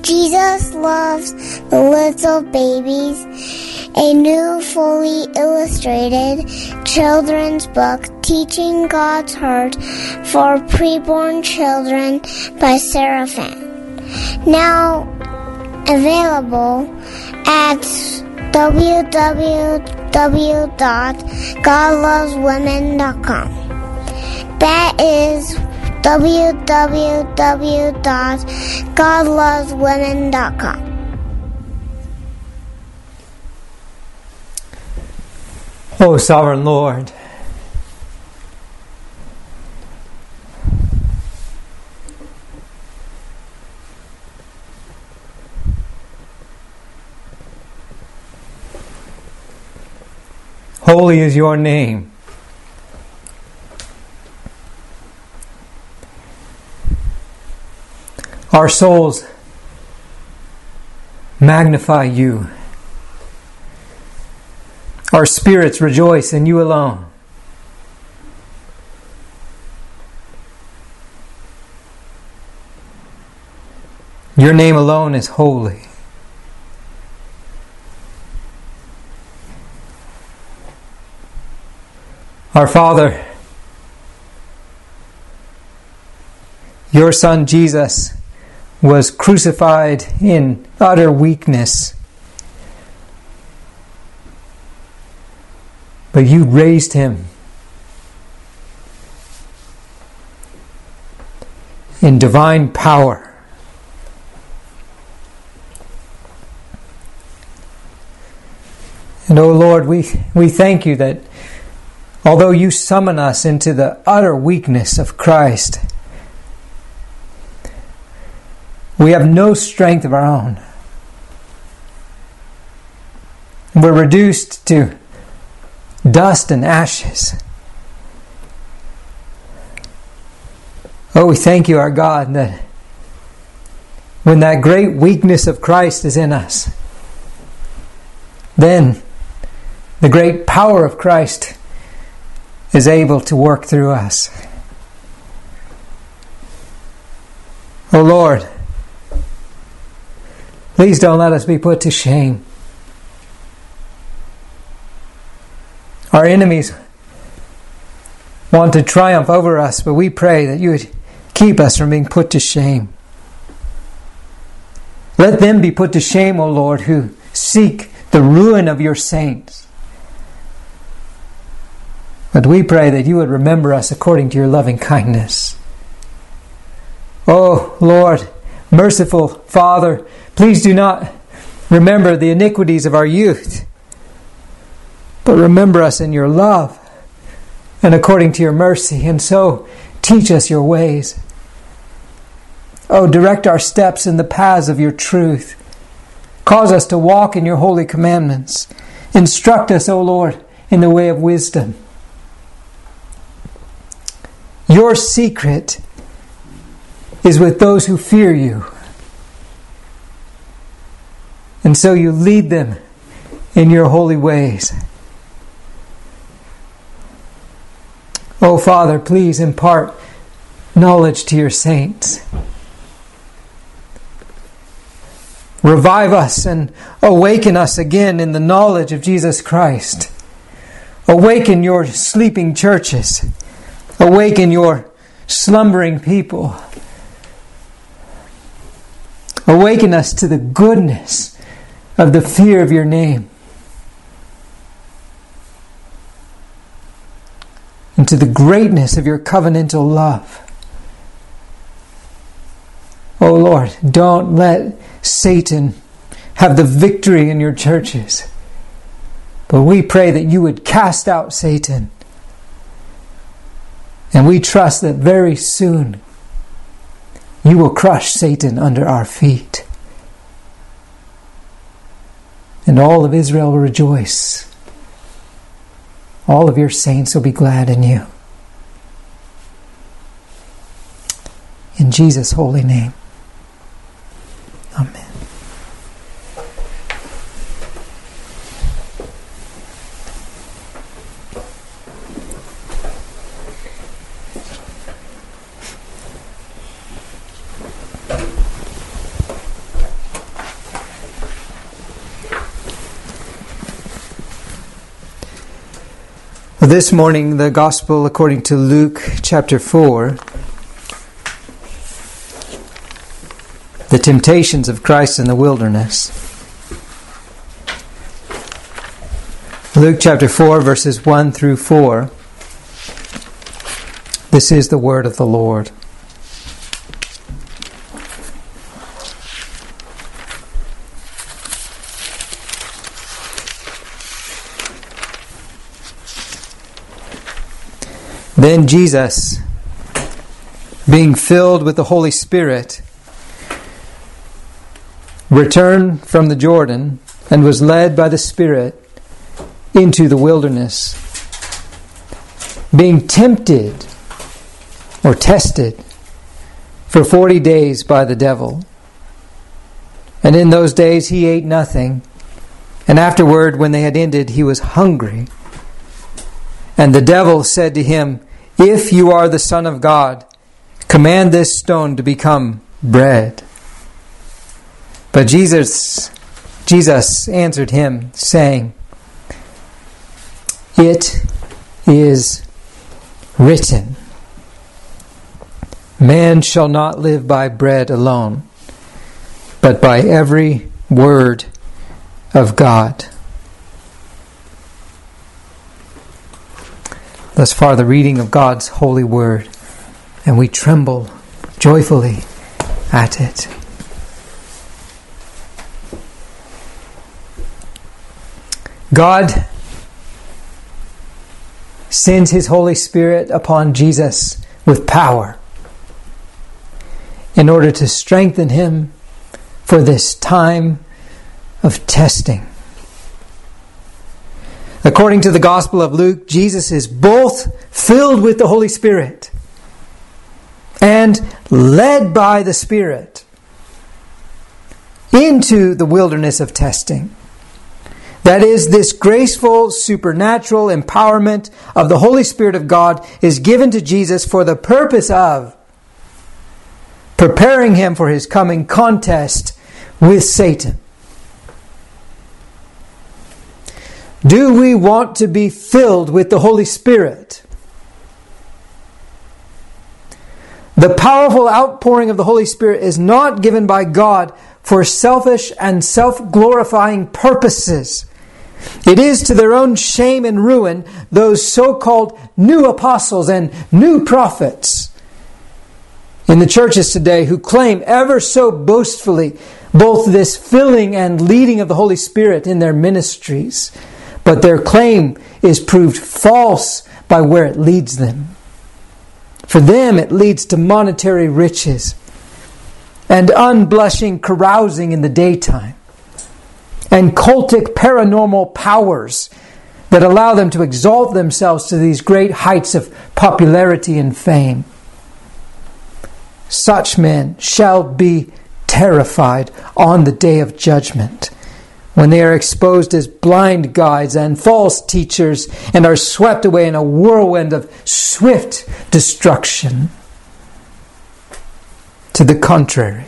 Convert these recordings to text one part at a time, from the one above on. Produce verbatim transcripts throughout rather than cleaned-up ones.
Jesus loves the little babies. A new, fully illustrated children's book, Teaching God's Heart for Preborn Children by Sarah Fan. Now available at w w w dot god loves women dot com. That is w w w dot god loves women dot com. O sovereign Lord, holy is your name. Our souls magnify you. Our spirits rejoice in you alone. Your name alone is holy. Our Father, your Son Jesus was crucified in utter weakness, but you raised him in divine power. And oh Lord, we, we thank you that although you summon us into the utter weakness of Christ, we have no strength of our own. We're reduced to dust and ashes. Oh, we thank you, our God, that when that great weakness of Christ is in us, then the great power of Christ is able to work through us. Oh Lord, please don't let us be put to shame. Our enemies want to triumph over us, but we pray that you would keep us from being put to shame. Let them be put to shame, O Lord, who seek the ruin of your saints. But we pray that you would remember us according to your loving kindness. Oh Lord, merciful Father, please do not remember the iniquities of our youth, but remember us in your love and according to your mercy, and so teach us your ways. Oh, direct our steps in the paths of your truth. Cause us to walk in your holy commandments. Instruct us, O Lord, in the way of wisdom. Your secret is with those who fear you. And so you lead them in your holy ways. Oh, Father, please impart knowledge to your saints. Revive us and awaken us again in the knowledge of Jesus Christ. Awaken your sleeping churches. Awaken your slumbering people. Awaken us to the goodness of the fear of your name, and to the greatness of your covenantal love. Oh Lord, don't let Satan have the victory in your churches, but we pray that you would cast out Satan. And we trust that very soon you will crush Satan under our feet. And all of Israel will rejoice. All of your saints will be glad in you. In Jesus' holy name. Amen. This morning, the Gospel according to Luke chapter four, the temptations of Christ in the wilderness. Luke chapter four, verses one through four. This is the word of the Lord. Then Jesus, being filled with the Holy Spirit, returned from the Jordan and was led by the Spirit into the wilderness, being tempted or tested for forty days by the devil. And in those days he ate nothing, and afterward, when they had ended, he was hungry. And the devil said to him, "If you are the Son of God, command this stone to become bread." But Jesus, Jesus answered him, saying, "It is written, man shall not live by bread alone, but by every word of God." Thus far the reading of God's holy word, and we tremble joyfully at it. God sends His Holy Spirit upon Jesus with power in order to strengthen Him for this time of testing. According to the Gospel of Luke, Jesus is both filled with the Holy Spirit and led by the Spirit into the wilderness of testing. That is, this graceful, supernatural empowerment of the Holy Spirit of God is given to Jesus for the purpose of preparing Him for His coming contest with Satan. Do we want to be filled with the Holy Spirit? The powerful outpouring of the Holy Spirit is not given by God for selfish and self-glorifying purposes. It is to their own shame and ruin, those so-called new apostles and new prophets in the churches today who claim ever so boastfully both this filling and leading of the Holy Spirit in their ministries. But their claim is proved false by where it leads them. For them, it leads to monetary riches and unblushing carousing in the daytime and cultic paranormal powers that allow them to exalt themselves to these great heights of popularity and fame. Such men shall be terrified on the day of judgment, when they are exposed as blind guides and false teachers and are swept away in a whirlwind of swift destruction. To the contrary,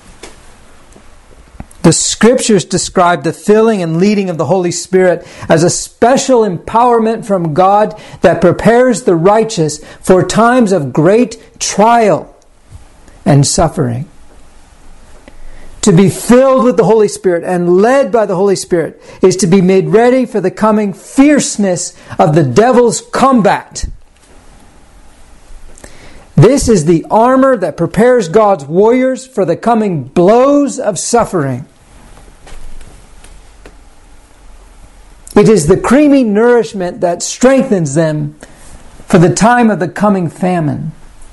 the Scriptures describe the filling and leading of the Holy Spirit as a special empowerment from God that prepares the righteous for times of great trial and suffering. To be filled with the Holy Spirit and led by the Holy Spirit is to be made ready for the coming fierceness of the devil's combat. This is the armor that prepares God's warriors for the coming blows of suffering. It is the creamy nourishment that strengthens them for the time of the coming famine.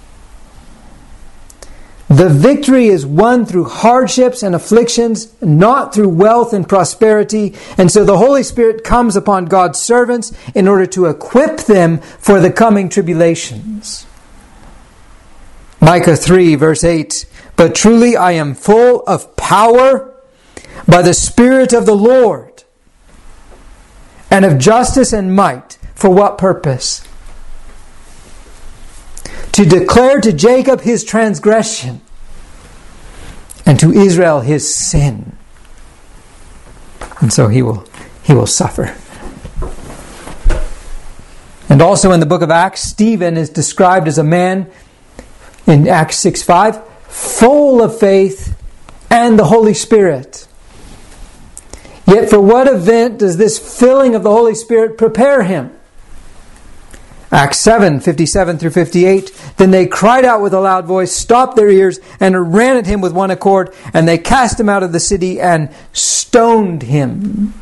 The victory is won through hardships and afflictions, not through wealth and prosperity. And so the Holy Spirit comes upon God's servants in order to equip them for the coming tribulations. Micah three, verse eight, "But truly I am full of power by the Spirit of the Lord, and of justice and might." For what purpose? To declare to Jacob his transgression, and to Israel his sin. And so he will, he will suffer. And also in the book of Acts, Stephen is described as a man, in Acts six five, full of faith and the Holy Spirit. Yet for what event does this filling of the Holy Spirit prepare him? Acts seven fifty-seven through fifty-eight. Then they cried out with a loud voice, stopped their ears, and ran at him with one accord, and they cast him out of the city and stoned him.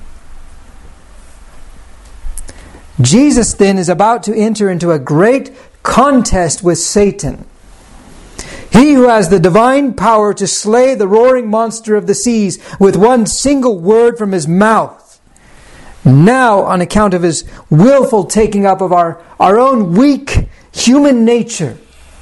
Jesus then is about to enter into a great contest with Satan. He who has the divine power to slay the roaring monster of the seas with one single word from his mouth, now, on account of his willful taking up of our, our own weak human nature,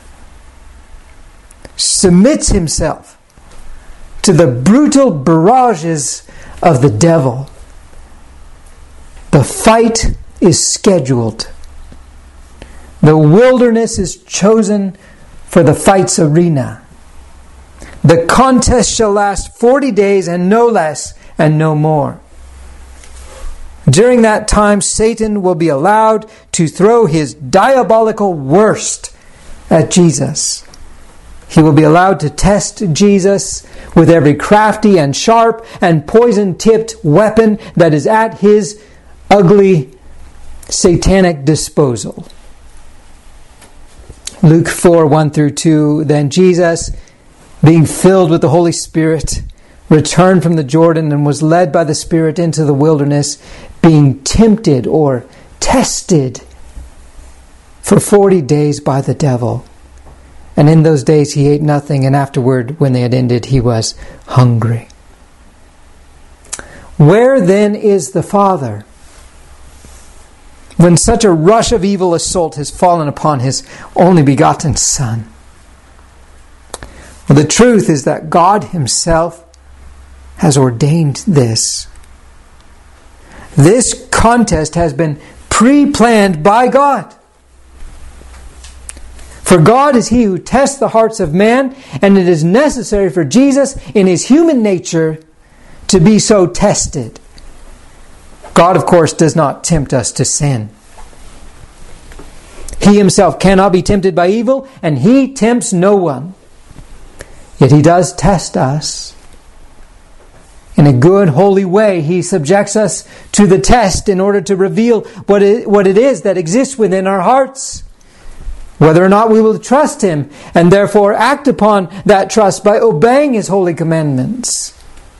submits himself to the brutal barrages of the devil. The fight is scheduled. The wilderness is chosen for the fight's arena. The contest shall last forty days and no less and no more. During that time, Satan will be allowed to throw his diabolical worst at Jesus. He will be allowed to test Jesus with every crafty and sharp and poison-tipped weapon that is at his ugly satanic disposal. Luke four, one through two. Then Jesus, being filled with the Holy Spirit, returned from the Jordan and was led by the Spirit into the wilderness, being tempted or tested for forty days by the devil. And in those days he ate nothing, and afterward, when they had ended, he was hungry. Where then is the Father when such a rush of evil assault has fallen upon his only begotten Son? Well, the truth is that God himself has ordained this. This contest has been pre-planned by God. For God is he who tests the hearts of man, and it is necessary for Jesus in his human nature to be so tested. God, of course, does not tempt us to sin. He himself cannot be tempted by evil, and he tempts no one. Yet he does test us. In a good, holy way, he subjects us to the test in order to reveal what it, what it is that exists within our hearts. Whether or not we will trust him, and therefore act upon that trust by obeying his holy commandments.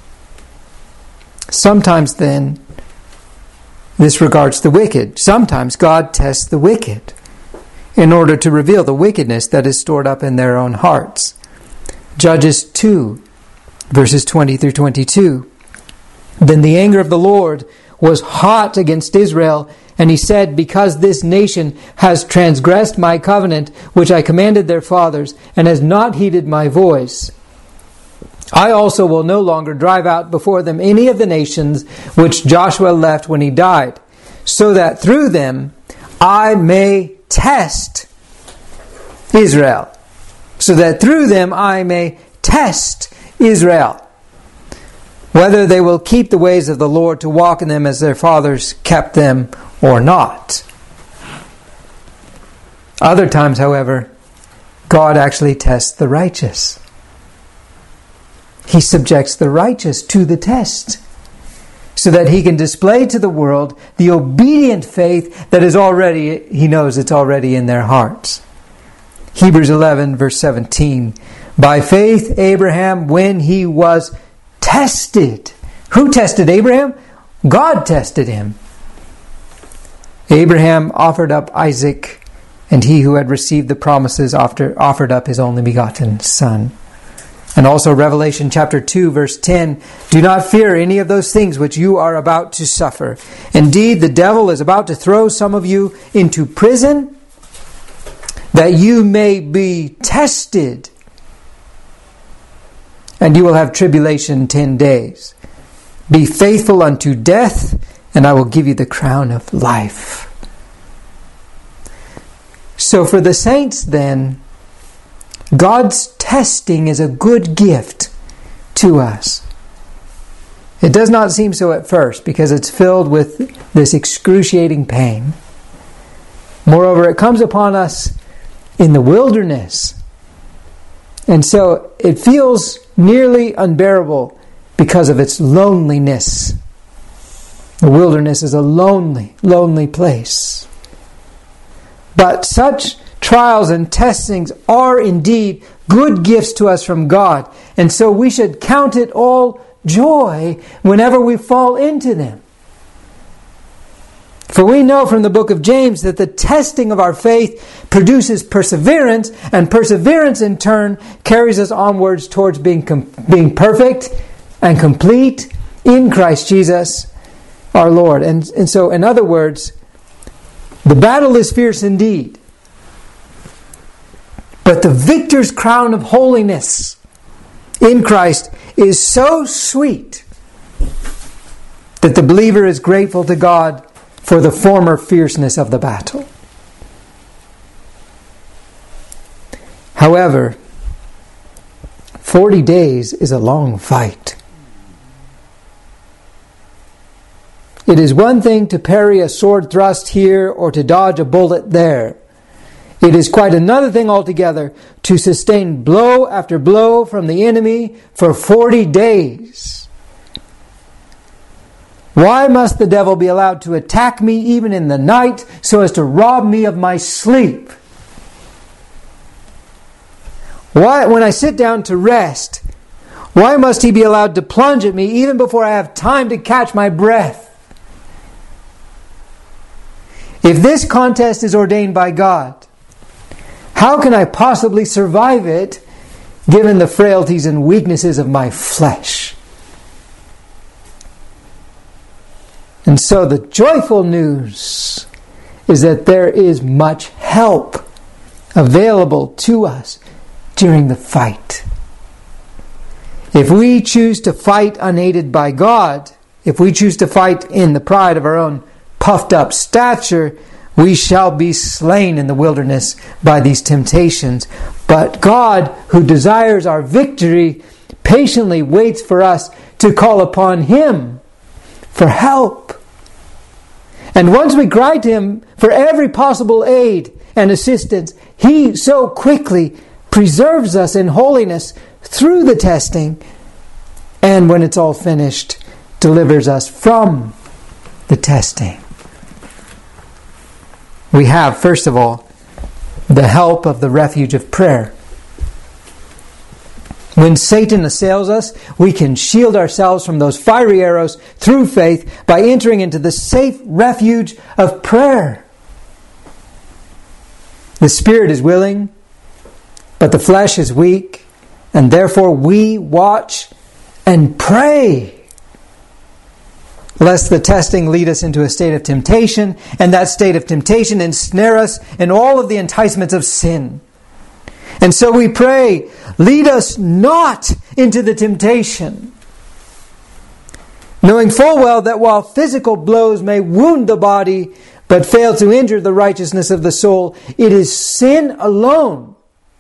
Sometimes then, this regards the wicked. Sometimes God tests the wicked in order to reveal the wickedness that is stored up in their own hearts. Judges two, verses twenty through twenty-two. Then the anger of the Lord was hot against Israel, and he said, because this nation has transgressed my covenant, which I commanded their fathers, and has not heeded my voice, I also will no longer drive out before them any of the nations which Joshua left when he died, so that through them I may test Israel. So that through them I may test Israel, whether they will keep the ways of the Lord to walk in them as their fathers kept them or not. Other times, however, God actually tests the righteous. He subjects the righteous to the test, so that he can display to the world the obedient faith that is already, he knows it's already in their hearts. Hebrews eleven, verse seventeen. By faith, Abraham, when he was tested. Who tested Abraham? God tested him. Abraham offered up Isaac, and he who had received the promises after offered up his only begotten son. And also Revelation chapter two, verse ten. Do not fear any of those things which you are about to suffer. Indeed, the devil is about to throw some of you into prison, that you may be tested. And you will have tribulation ten days. Be faithful unto death, and I will give you the crown of life. So for the saints then, God's testing is a good gift to us. It does not seem so at first, because it's filled with this excruciating pain. Moreover, it comes upon us in the wilderness. And so it feels nearly unbearable because of its loneliness. The wilderness is a lonely, lonely place. But such trials and testings are indeed good gifts to us from God. And so we should count it all joy whenever we fall into them. For we know from the book of James that the testing of our faith produces perseverance, and perseverance in turn carries us onwards towards being com- being perfect and complete in Christ Jesus our Lord. And, and so, in other words, the battle is fierce indeed, but the victor's crown of holiness in Christ is so sweet that the believer is grateful to God for the former fierceness of the battle. However, forty days is a long fight. It is one thing to parry a sword thrust here or to dodge a bullet there. It is quite another thing altogether to sustain blow after blow from the enemy for forty days. Why must the devil be allowed to attack me even in the night so as to rob me of my sleep? Why, when I sit down to rest, why must he be allowed to plunge at me even before I have time to catch my breath? If this contest is ordained by God, how can I possibly survive it given the frailties and weaknesses of my flesh? And so the joyful news is that there is much help available to us during the fight. If we choose to fight unaided by God, if we choose to fight in the pride of our own puffed up stature, we shall be slain in the wilderness by these temptations. But God, who desires our victory, patiently waits for us to call upon Him for help. And once we cry to Him for every possible aid and assistance, He so quickly preserves us in holiness through the testing, and when it's all finished, delivers us from the testing. We have, first of all, the help of the refuge of prayer. When Satan assails us, we can shield ourselves from those fiery arrows through faith by entering into the safe refuge of prayer. The spirit is willing, but the flesh is weak, and therefore we watch and pray, lest the testing lead us into a state of temptation, and that state of temptation ensnare us in all of the enticements of sin. And so we pray, lead us not into the temptation, knowing full well that while physical blows may wound the body, but fail to injure the righteousness of the soul, it is sin alone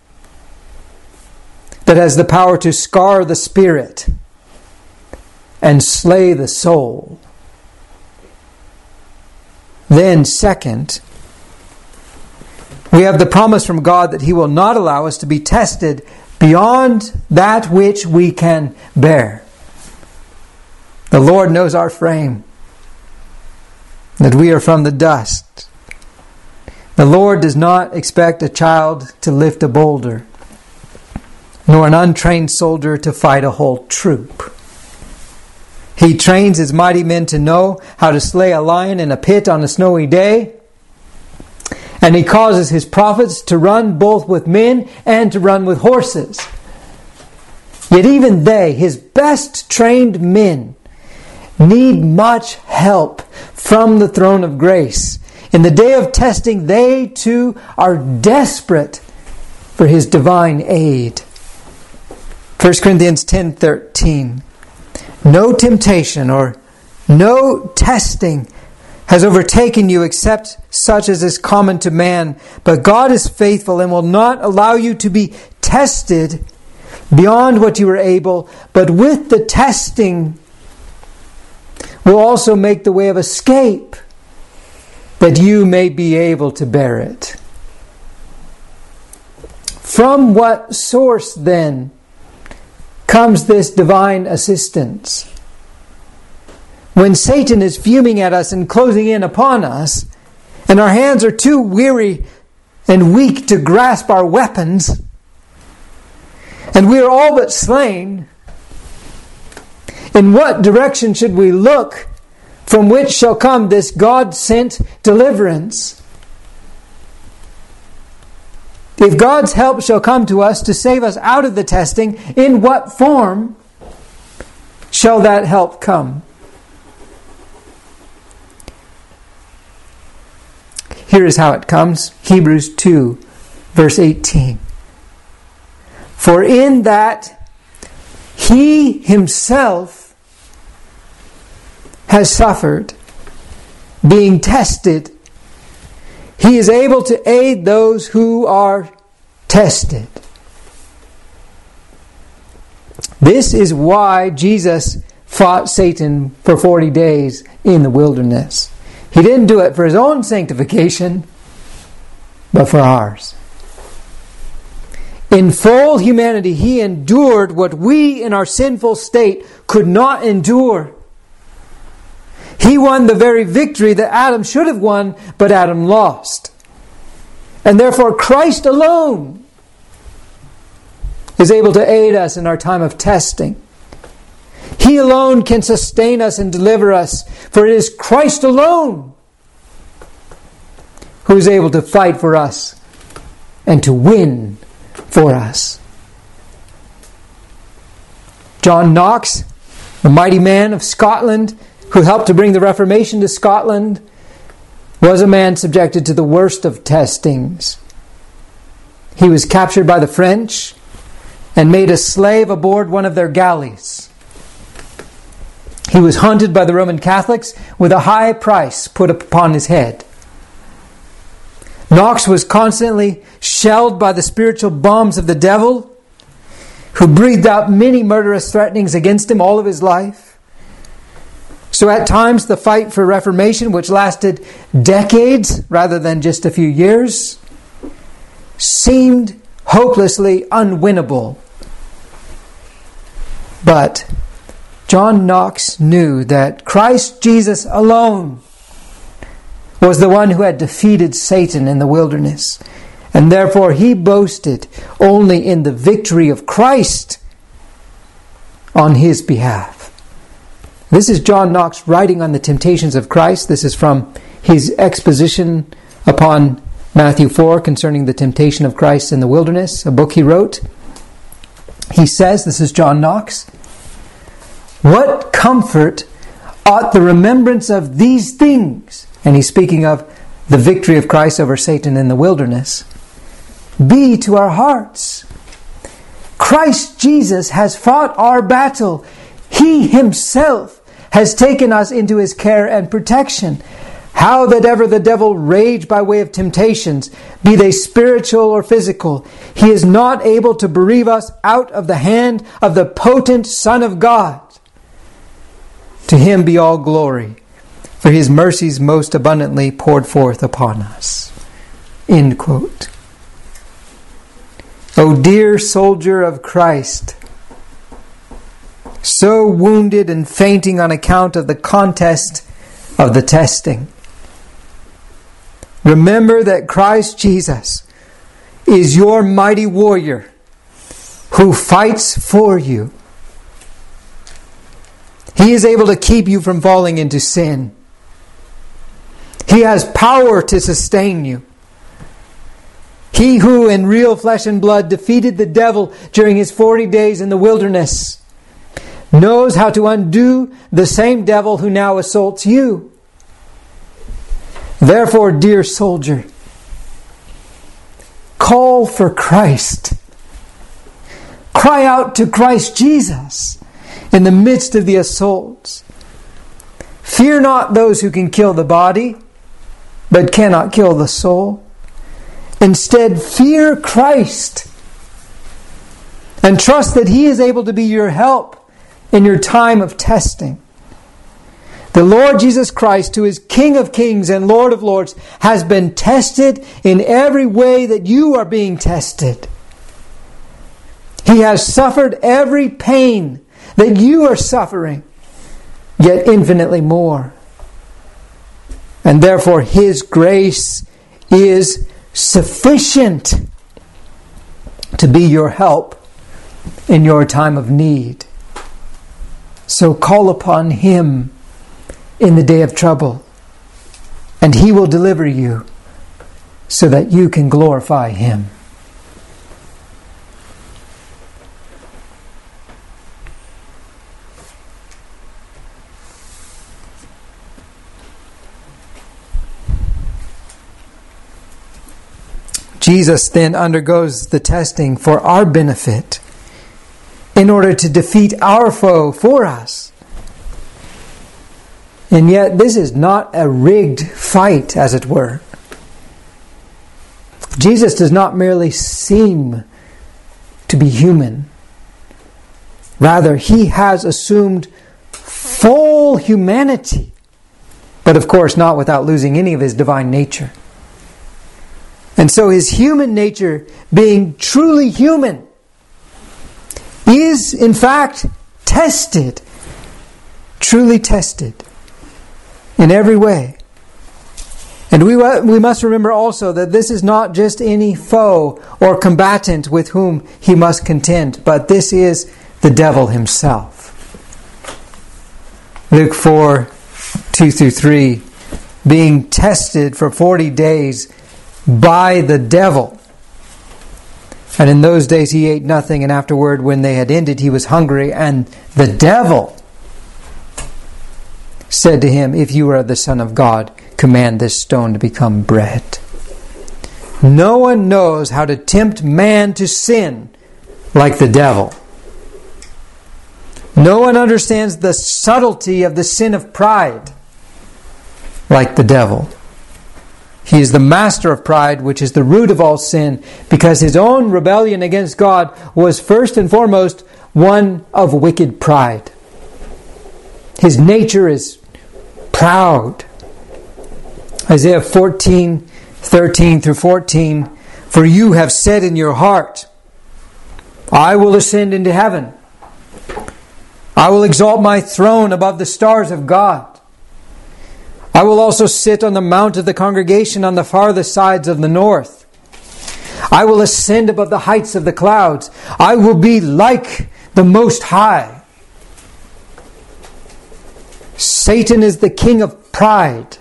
that has the power to scar the spirit and slay the soul. Then, second, we have the promise from God that He will not allow us to be tested beyond that which we can bear. The Lord knows our frame, that we are from the dust. The Lord does not expect a child to lift a boulder, nor an untrained soldier to fight a whole troop. He trains His mighty men to know how to slay a lion in a pit on a snowy day, and He causes His prophets to run both with men and to run with horses. Yet even they, His best trained men, need much help from the throne of grace. In the day of testing, they too are desperate for His divine aid. First Corinthians ten thirteen. No temptation or no testing has overtaken you except such as is common to man. But God is faithful and will not allow you to be tested beyond what you are able, but with the testing will also make the way of escape that you may be able to bear it. From what source, then, comes this divine assistance? When Satan is fuming at us and closing in upon us, and our hands are too weary and weak to grasp our weapons, and we are all but slain, in what direction should we look from which shall come this God-sent deliverance? If God's help shall come to us to save us out of the testing, in what form shall that help come? Here is how it comes. Hebrews two, verse eighteen. For in that He Himself has suffered, being tested, He is able to aid those who are tested. This is why Jesus fought Satan for forty days in the wilderness. He didn't do it for His own sanctification, but for ours. In full humanity, He endured what we in our sinful state could not endure. He won the very victory that Adam should have won, but Adam lost. And therefore Christ alone is able to aid us in our time of testing. He alone can sustain us and deliver us, for it is Christ alone who is able to fight for us and to win for us. John Knox, the mighty man of Scotland, who helped to bring the Reformation to Scotland, was a man subjected to the worst of testings. He was captured by the French and made a slave aboard one of their galleys. He was hunted by the Roman Catholics with a high price put upon his head. Knox was constantly shelled by the spiritual bombs of the devil, who breathed out many murderous threatenings against him all of his life. So at times the fight for Reformation, which lasted decades rather than just a few years, seemed hopelessly unwinnable. But John Knox knew that Christ Jesus alone was the one who had defeated Satan in the wilderness. And therefore he boasted only in the victory of Christ on his behalf. This is John Knox writing on the temptations of Christ. This is from his exposition upon Matthew four concerning the temptation of Christ in the wilderness, a book he wrote. He says, this is John Knox, "What comfort ought the remembrance of these things," and he's speaking of the victory of Christ over Satan in the wilderness, "be to our hearts? Christ Jesus has fought our battle. He Himself has taken us into His care and protection. How that ever the devil rage by way of temptations, be they spiritual or physical, he is not able to bereave us out of the hand of the potent Son of God. To Him be all glory, for His mercies most abundantly poured forth upon us." End quote. O dear soldier of Christ, so wounded and fainting on account of the contest of the testing, remember that Christ Jesus is your mighty warrior who fights for you. He is able to keep you from falling into sin. He has power to sustain you. He who in real flesh and blood defeated the devil during His forty days in the wilderness knows how to undo the same devil who now assaults you. Therefore, dear soldier, call for Christ. Cry out to Christ Jesus in the midst of the assaults. Fear not those who can kill the body, but cannot kill the soul. Instead, fear Christ and trust that He is able to be your help in your time of testing. The Lord Jesus Christ, who is King of kings and Lord of lords, has been tested in every way that you are being tested. He has suffered every pain that you are suffering, yet infinitely more. And therefore His grace is sufficient to be your help in your time of need. So call upon Him in the day of trouble, and He will deliver you so that you can glorify Him. Jesus then undergoes the testing for our benefit in order to defeat our foe for us. And yet this is not a rigged fight, as it were. Jesus does not merely seem to be human. Rather, He has assumed full humanity, but of course not without losing any of His divine nature. And so His human nature, being truly human, is in fact tested, truly tested in every way. And we we must remember also that this is not just any foe or combatant with whom He must contend, but this is the devil himself. Luke four, two through three, being tested for forty days by the devil. And in those days he ate nothing, and afterward, when they had ended, he was hungry, and the devil said to him, "If you are the Son of God, command this stone to become bread." No one knows how to tempt man to sin like the devil. No one understands the subtlety of the sin of pride like the devil. He is the master of pride, which is the root of all sin, because his own rebellion against God was first and foremost one of wicked pride. His nature is proud. Isaiah fourteen, thirteen through fourteen, "For you have said in your heart, I will ascend into heaven. I will exalt my throne above the stars of God. I will also sit on the mount of the congregation on the farthest sides of the north. I will ascend above the heights of the clouds. I will be like the Most High." Satan is the king of pride,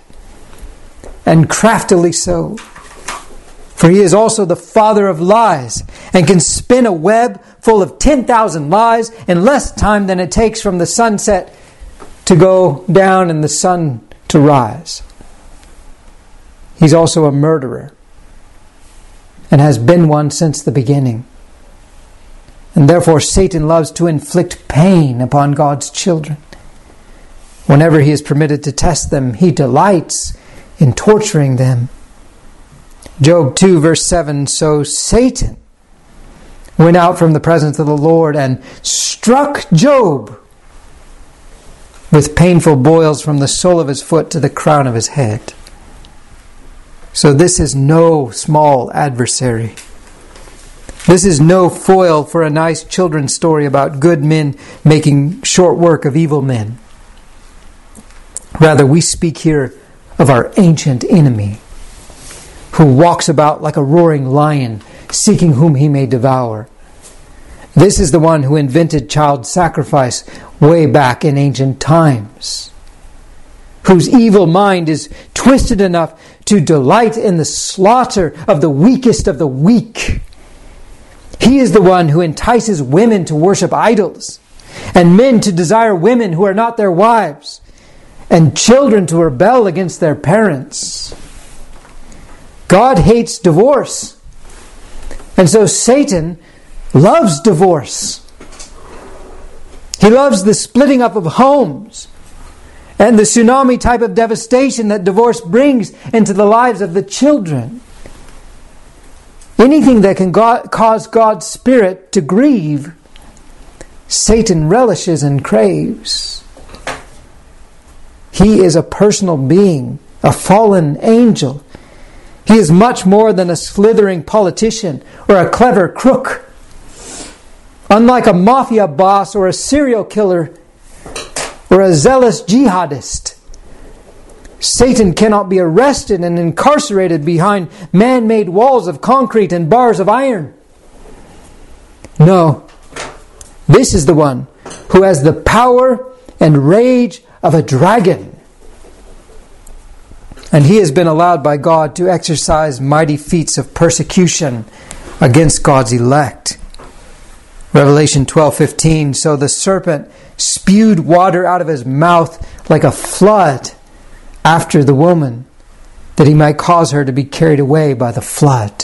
and craftily so. For he is also the father of lies, and can spin a web full of ten thousand lies in less time than it takes from the sunset to go down and the sun to rise. He's also a murderer, and has been one since the beginning. And therefore Satan loves to inflict pain upon God's children. Whenever he is permitted to test them, he delights in torturing them. Job two verse seven, "So Satan went out from the presence of the Lord and struck Job with painful boils from the sole of his foot to the crown of his head." So this is no small adversary. This is no foil for a nice children's story about good men making short work of evil men. Rather, we speak here of our ancient enemy, who walks about like a roaring lion, seeking whom he may devour. This is the one who invented child sacrifice way back in ancient times, whose evil mind is twisted enough to delight in the slaughter of the weakest of the weak. He is the one who entices women to worship idols, and men to desire women who are not their wives, and children to rebel against their parents. God hates divorce, and so Satan loves divorce. He loves the splitting up of homes and the tsunami type of devastation that divorce brings into the lives of the children. Anything that can God, cause God's Spirit to grieve, Satan relishes and craves. He is a personal being, a fallen angel. He is much more than a slithering politician or a clever crook. Unlike a mafia boss or a serial killer or a zealous jihadist, Satan cannot be arrested and incarcerated behind man-made walls of concrete and bars of iron. No, this is the one who has the power and rage of a dragon. And he has been allowed by God to exercise mighty feats of persecution against God's elect. Revelation twelve fifteen, so the serpent spewed water out of his mouth like a flood after the woman, that he might cause her to be carried away by the flood.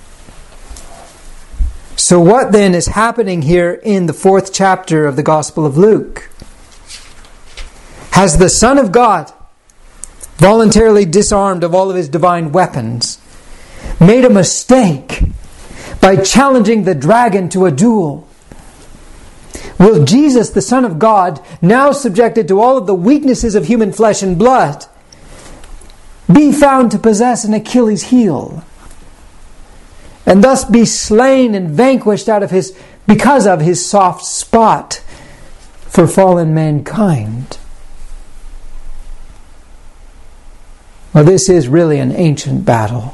So what then is happening here in the fourth chapter of the Gospel of Luke? Has the Son of God, voluntarily disarmed of all of his divine weapons, made a mistake by challenging the dragon to a duel? Will Jesus, the Son of God, now subjected to all of the weaknesses of human flesh and blood, be found to possess an Achilles heel, and thus be slain and vanquished out of his because of his soft spot for fallen mankind? Well, this is really an ancient battle.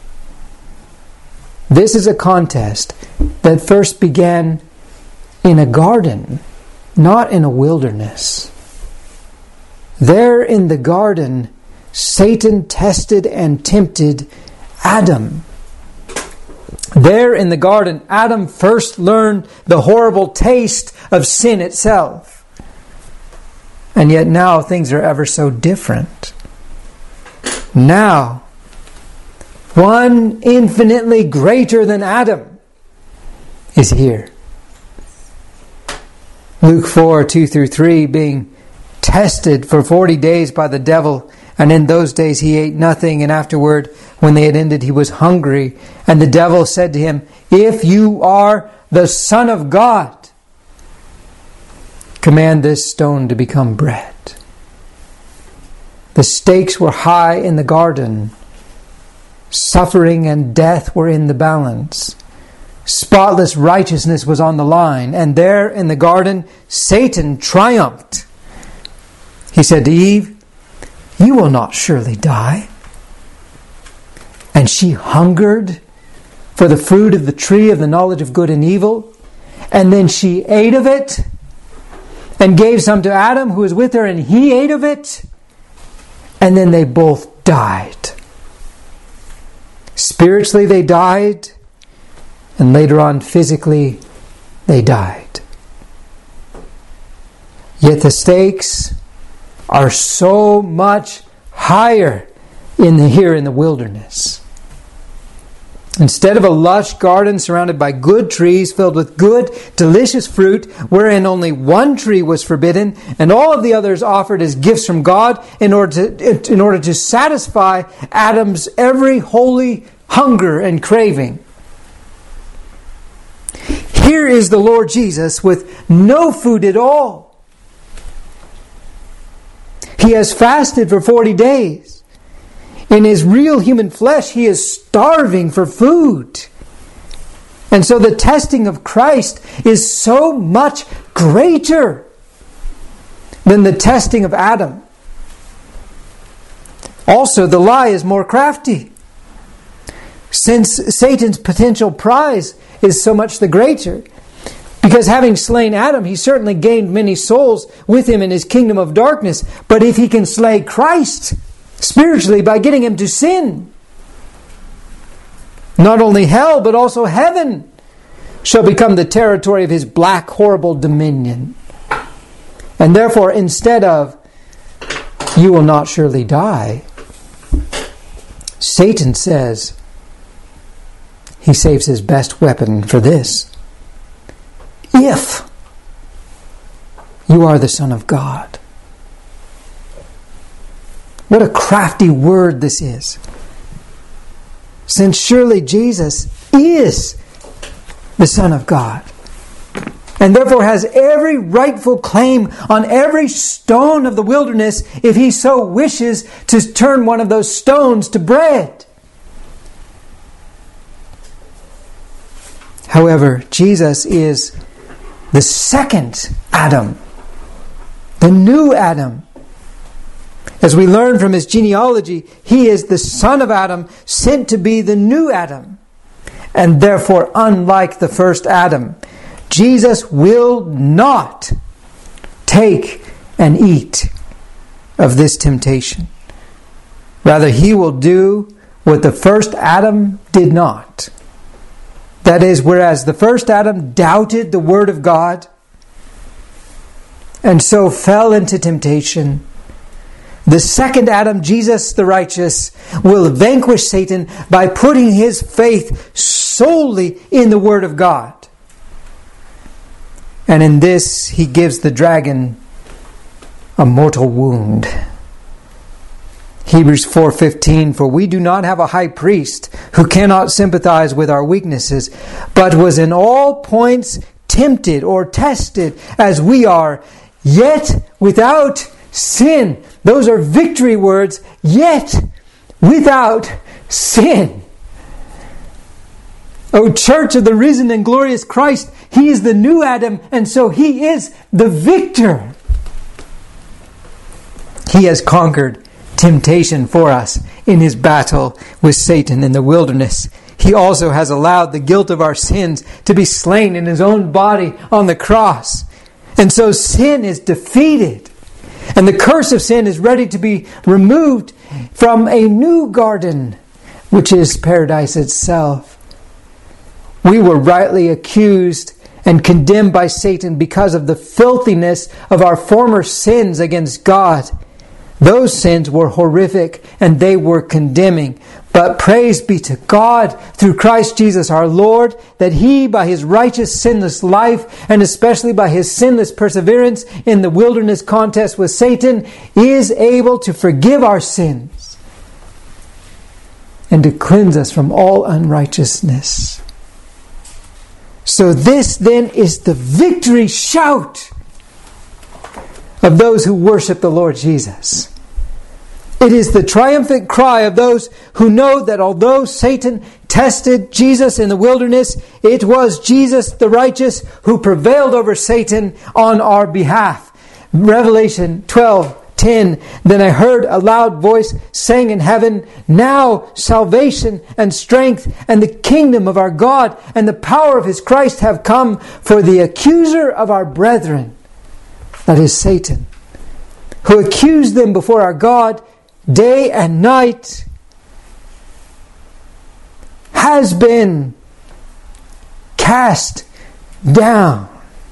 This is a contest that first began in a garden, not in a wilderness. There in the garden, Satan tested and tempted Adam. There in the garden, Adam first learned the horrible taste of sin itself. And yet now things are ever so different. Now, one infinitely greater than Adam is here. Luke four, two through three, being tested for forty days by the devil, and in those days he ate nothing, and afterward, when they had ended, he was hungry. And the devil said to him, "If you are the Son of God, command this stone to become bread." The stakes were high in the garden. Suffering and death were in the balance. Spotless righteousness was on the line. And there in the garden, Satan triumphed. He said to Eve, "You will not surely die." And she hungered for the fruit of the tree of the knowledge of good and evil. And then she ate of it and gave some to Adam who was with her, and he ate of it. And then they both died. Spiritually they died, and later on physically they died. Yet the stakes are so much higher in the here in the wilderness. Instead of a lush garden surrounded by good trees filled with good, delicious fruit, wherein only one tree was forbidden, and all of the others offered as gifts from God in order to, in order to satisfy Adam's every holy hunger and craving. Here is the Lord Jesus with no food at all. He has fasted for forty days. In his real human flesh, he is starving for food. And so the testing of Christ is so much greater than the testing of Adam. Also, the lie is more crafty. Since Satan's potential prize is so much the greater. Because having slain Adam, he certainly gained many souls with him in his kingdom of darkness. But if he can slay Christ spiritually by getting him to sin, not only hell, but also heaven shall become the territory of his black, horrible dominion. And therefore, instead of, "You will not surely die," Satan says, he saves his best weapon for this. "If you are the Son of God." What a crafty word this is. Since surely Jesus is the Son of God. and therefore has every rightful claim on every stone of the wilderness if he so wishes to turn one of those stones to bread. However, Jesus is the second Adam, the new Adam. As we learn from his genealogy, he is the son of Adam, sent to be the new Adam. And therefore, unlike the first Adam, Jesus will not take and eat of this temptation. Rather, he will do what the first Adam did not. That is, whereas the first Adam doubted the word of God and so fell into temptation, the second Adam, Jesus the righteous, will vanquish Satan by putting his faith solely in the word of God. And in this, he gives the dragon a mortal wound. Hebrews four fifteen, for we do not have a high priest who cannot sympathize with our weaknesses, but was in all points tempted or tested as we are, yet without sin. Those are victory words, yet without sin. O church of the risen and glorious Christ, he is the new Adam, and so he is the victor. He has conquered temptation for us in his battle with Satan in the wilderness. He also has allowed the guilt of our sins to be slain in his own body on the cross. And so sin is defeated. And the curse of sin is ready to be removed from a new garden, which is paradise itself. We were rightly accused and condemned by Satan because of the filthiness of our former sins against God. Those sins were horrific and they were condemning. But praise be to God through Christ Jesus our Lord, that he, by his righteous sinless life, and especially by his sinless perseverance in the wilderness contest with Satan, is able to forgive our sins and to cleanse us from all unrighteousness. So this then is the victory shout of those who worship the Lord Jesus. It is the triumphant cry of those who know that although Satan tested Jesus in the wilderness, it was Jesus the righteous who prevailed over Satan on our behalf. Revelation twelve ten, then I heard a loud voice saying in heaven, now salvation and strength and the kingdom of our God and the power of his Christ have come, for the accuser of our brethren, that is Satan, who accused them before our God day and night, has been cast down.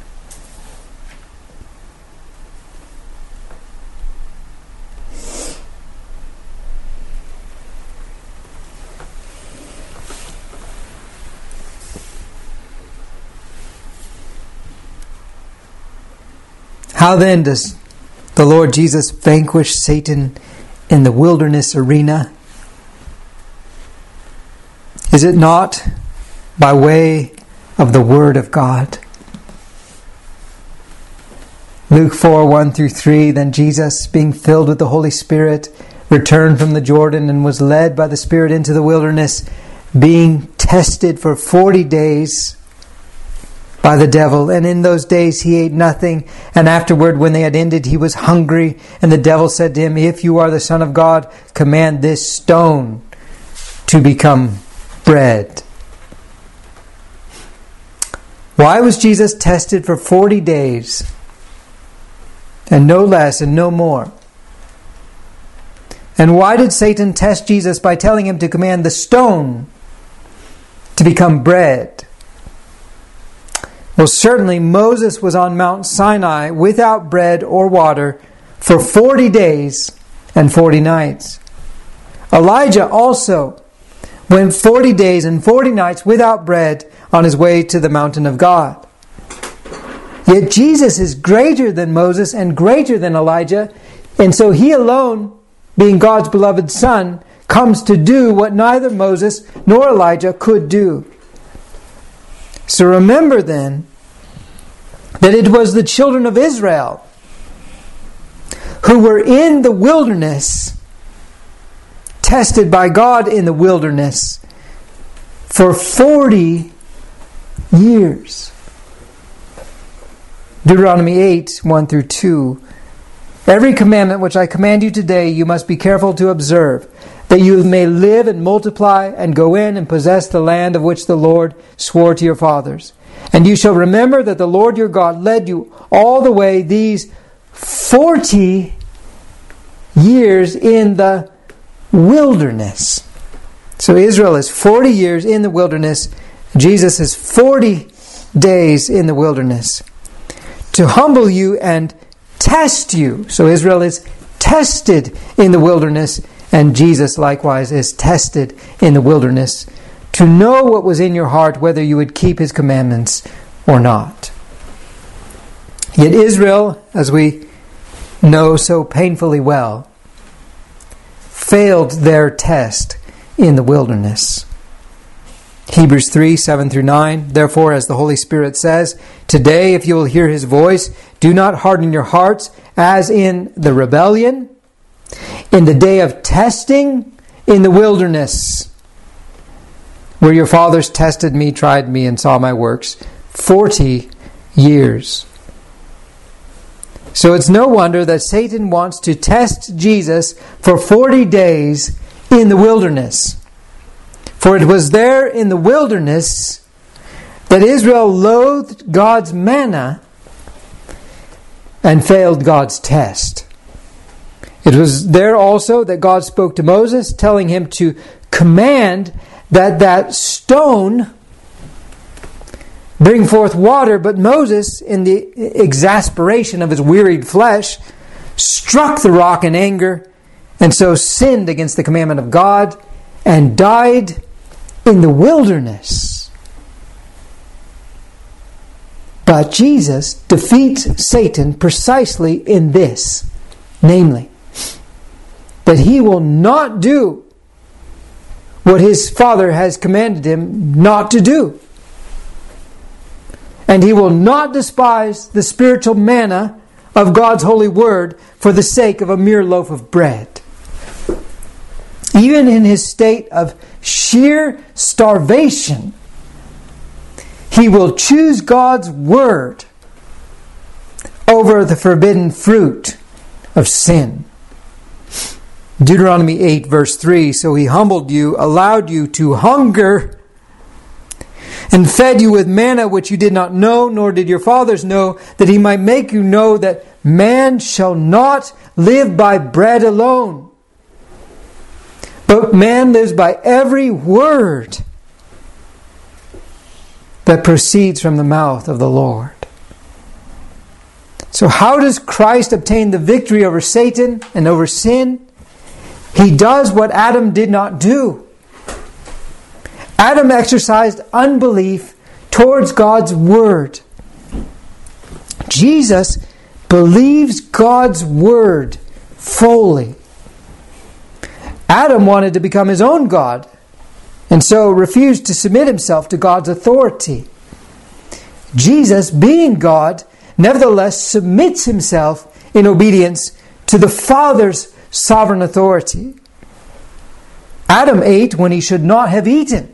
How then does the Lord Jesus vanquish Satan in the wilderness arena? Is it not by way of the Word of God? Luke four, one through three, then Jesus, being filled with the Holy Spirit, returned from the Jordan and was led by the Spirit into the wilderness, being tested for forty days by the devil. And in those days he ate nothing. And afterward, when they had ended, he was hungry. And the devil said to him, if you are the Son of God, command this stone to become bread. Why was Jesus tested for forty days? And no less and no more. And why did Satan test Jesus by telling him to command the stone to become bread? Well, certainly Moses was on Mount Sinai without bread or water for forty days and forty nights. Elijah also went forty days and forty nights without bread on his way to the mountain of God. Yet Jesus is greater than Moses and greater than Elijah, and so he alone, being God's beloved Son, comes to do what neither Moses nor Elijah could do. So remember then that it was the children of Israel who were in the wilderness, tested by God in the wilderness for forty years. Deuteronomy eight, one through two. Every commandment which I command you today you must be careful to observe, that you may live and multiply and go in and possess the land of which the Lord swore to your fathers. And you shall remember that the Lord your God led you all the way these forty years in the wilderness. So Israel is forty years in the wilderness. Jesus is forty days in the wilderness to humble you and test you. So Israel is tested in the wilderness, and Jesus likewise is tested in the wilderness to know what was in your heart, whether you would keep His commandments or not. Yet Israel, as we know so painfully well, failed their test in the wilderness. Hebrews three, seven through nine. Therefore, as the Holy Spirit says, today if you will hear His voice, do not harden your hearts as in the rebellion, in the day of testing in the wilderness, where your fathers tested me, tried me, and saw my works forty years. So it's no wonder that Satan wants to test Jesus for forty days in the wilderness. For it was there in the wilderness that Israel loathed God's manna and failed God's test. It was there also that God spoke to Moses, telling him to command that that stone bring forth water. But Moses, in the exasperation of his wearied flesh, struck the rock in anger, and so sinned against the commandment of God, and died in the wilderness. But Jesus defeats Satan precisely in this, namely, that he will not do what his Father has commanded him not to do. And he will not despise the spiritual manna of God's holy word for the sake of a mere loaf of bread. Even in his state of sheer starvation, he will choose God's word over the forbidden fruit of sin. Deuteronomy eight verse three, so he humbled you, allowed you to hunger, and fed you with manna which you did not know, nor did your fathers know, that he might make you know that man shall not live by bread alone, but man lives by every word that proceeds from the mouth of the Lord. So how does Christ obtain the victory over Satan and over sin? He does what Adam did not do. Adam exercised unbelief towards God's word. Jesus believes God's word fully. Adam wanted to become his own God, and so refused to submit himself to God's authority. Jesus, being God, nevertheless submits himself in obedience to the Father's sovereign authority. Adam ate when he should not have eaten,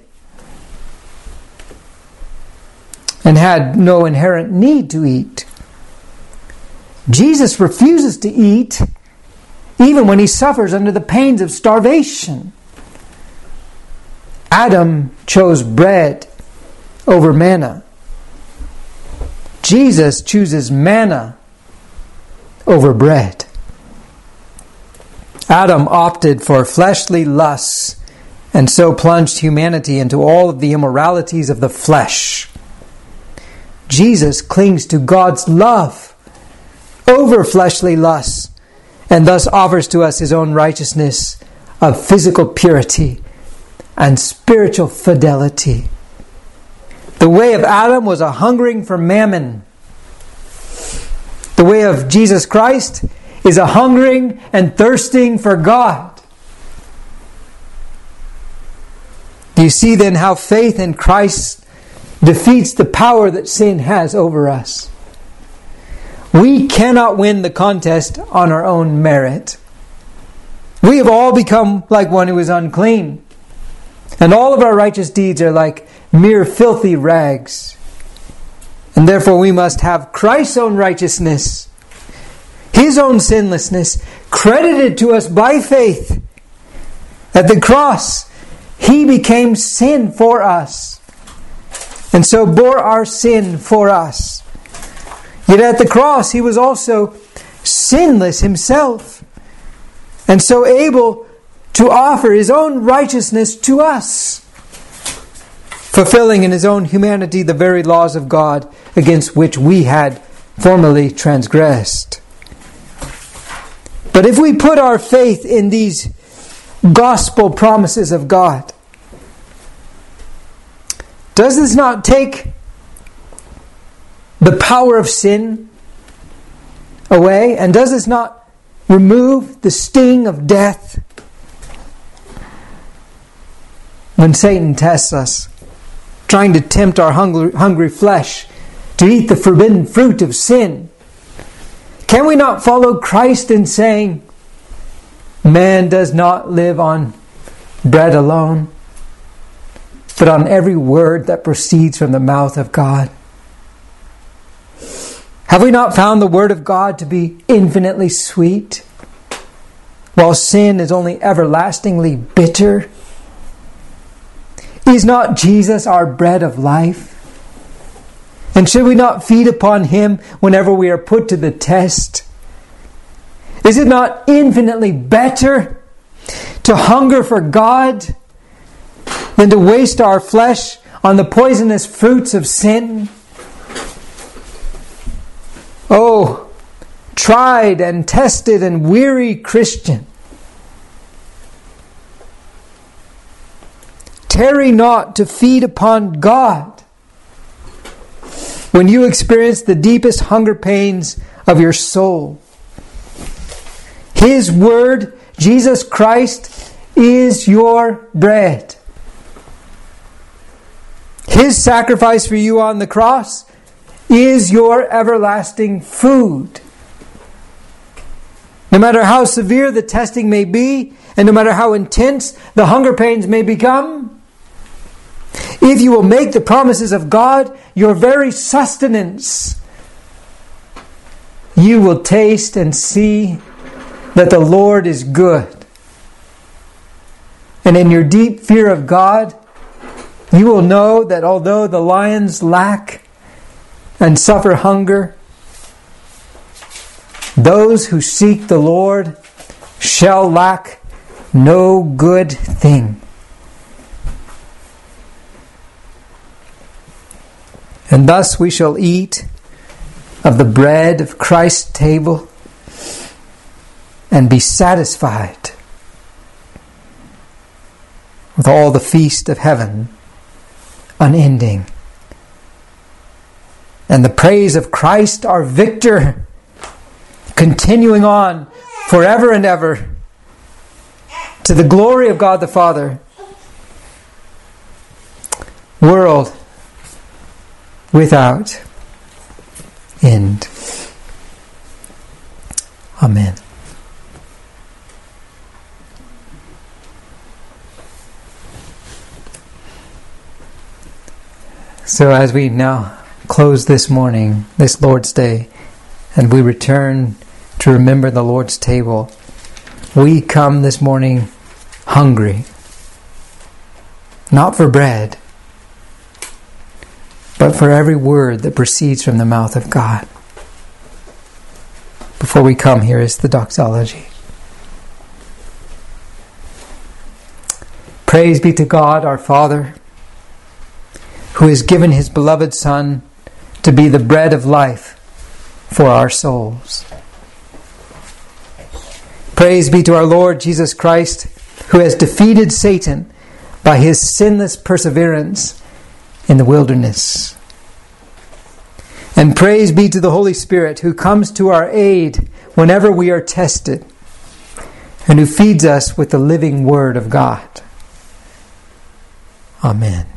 and had no inherent need to eat. Jesus refuses to eat even when he suffers under the pains of starvation. Adam chose bread over manna. Jesus chooses manna over bread. Adam opted for fleshly lusts and so plunged humanity into all of the immoralities of the flesh. Jesus clings to God's love over fleshly lusts, and thus offers to us his own righteousness of physical purity and spiritual fidelity. The way of Adam was a hungering for mammon. The way of Jesus Christ is a hungering and thirsting for God. Do you see then how faith in Christ defeats the power that sin has over us? We cannot win the contest on our own merit. We have all become like one who is unclean, and all of our righteous deeds are like mere filthy rags. And therefore we must have Christ's own righteousness, His own sinlessness, credited to us by faith. At the cross, He became sin for us, and so bore our sin for us. Yet at the cross, He was also sinless Himself, and so able to offer His own righteousness to us, fulfilling in His own humanity the very laws of God against which we had formerly transgressed. But if we put our faith in these gospel promises of God, does this not take the power of sin away? And does this not remove the sting of death? When Satan tests us, trying to tempt our hungry, hungry flesh to eat the forbidden fruit of sin, can we not follow Christ in saying, man does not live on bread alone, but on every word that proceeds from the mouth of God? Have we not found the Word of God to be infinitely sweet, while sin is only everlastingly bitter? Is not Jesus our bread of life? And should we not feed upon Him whenever we are put to the test? Is it not infinitely better to hunger for God than to waste our flesh on the poisonous fruits of sin? Oh, tried and tested and weary Christian, tarry not to feed upon God when you experience the deepest hunger pains of your soul. His Word, Jesus Christ, is your bread. His sacrifice for you on the cross is your everlasting food. No matter how severe the testing may be, and no matter how intense the hunger pains may become, if you will make the promises of God your very sustenance, you will taste and see that the Lord is good. And in your deep fear of God, you will know that although the lions lack and suffer hunger, those who seek the Lord shall lack no good thing. And thus we shall eat of the bread of Christ's table and be satisfied with all the feast of heaven unending. And the praise of Christ our victor continuing on forever and ever to the glory of God the Father, world without end. Amen. So as we now close this morning, this Lord's Day, and we return to remember the Lord's table, we come this morning hungry, not for bread, but for every word that proceeds from the mouth of God. Before we come, here is the doxology. Praise be to God our Father, who has given His beloved Son to be the bread of life for our souls. Praise be to our Lord Jesus Christ, who has defeated Satan by His sinless perseverance in the wilderness. And praise be to the Holy Spirit, who comes to our aid whenever we are tested, and who feeds us with the living Word of God. Amen.